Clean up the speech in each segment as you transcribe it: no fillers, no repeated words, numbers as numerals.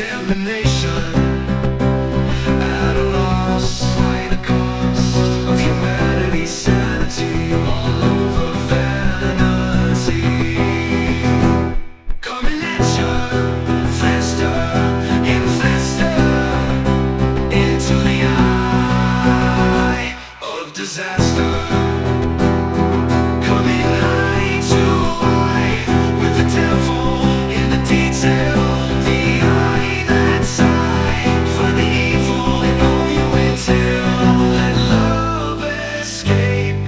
damnation, at a loss, find a cost of humanity's sanity, all over vanity. Coming at you, faster and faster, into the eye of disaster. Coming eye to eye with the devil in the detail, the eye that's eye for the evil in all you entail. Let love escape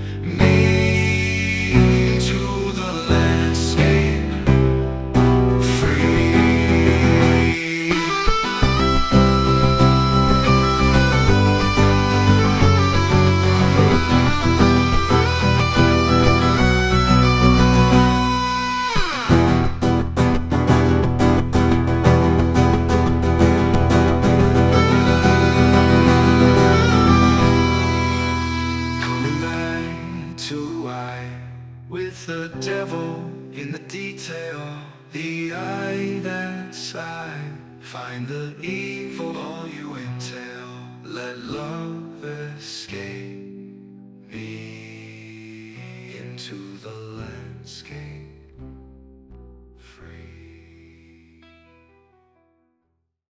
me to the landscape free. Coming eye to eye with the devil in the detail, the eye that's eye, find the evil all you entail. Let love